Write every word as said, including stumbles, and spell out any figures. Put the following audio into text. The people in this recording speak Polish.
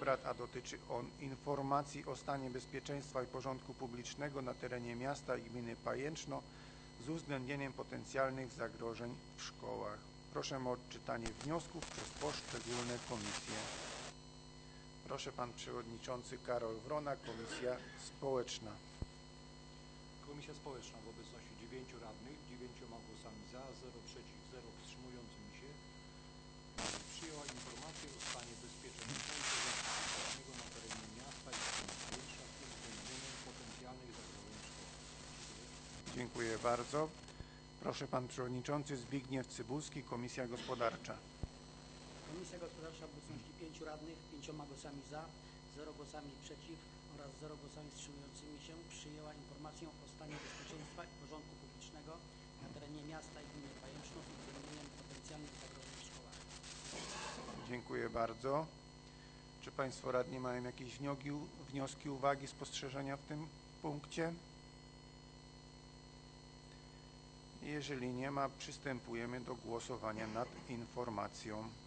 obrad, a dotyczy on informacji o stanie bezpieczeństwa i porządku publicznego na terenie miasta i gminy Pajęczno z uwzględnieniem potencjalnych zagrożeń w szkołach. Proszę o odczytanie wniosków przez poszczególne komisje. Proszę Pan Przewodniczący Karol Wrona, Komisja Społeczna. Komisja Społeczna w obecności dziewięciu radnych, dziewięcioma głosami za, zero przeciw, zero wstrzymującym się przyjęła informację o stanie bezpieczeństwa i porządku publicznego na terenie miasta i gminy Pajęczno z uwzględnieniem potencjalnych zagrożeń w szkołach. Dziękuję bardzo. Proszę Pan Przewodniczący Zbigniew Cybulski, Komisja Gospodarcza. Komisja Gospodarcza w obecności pięciu radnych, pięcioma głosami za, zero głosami przeciw oraz zero głosami wstrzymującymi się przyjęła informację o stanie bezpieczeństwa i porządku publicznego na terenie miasta i gminy Pajęczno z uwzględnieniem potencjalnych zagrożeń w szkołach. Dziękuję bardzo. Czy Państwo radni mają jakieś wnioski, wnioski, uwagi, spostrzeżenia w tym punkcie? Jeżeli nie ma, przystępujemy do głosowania nad informacją.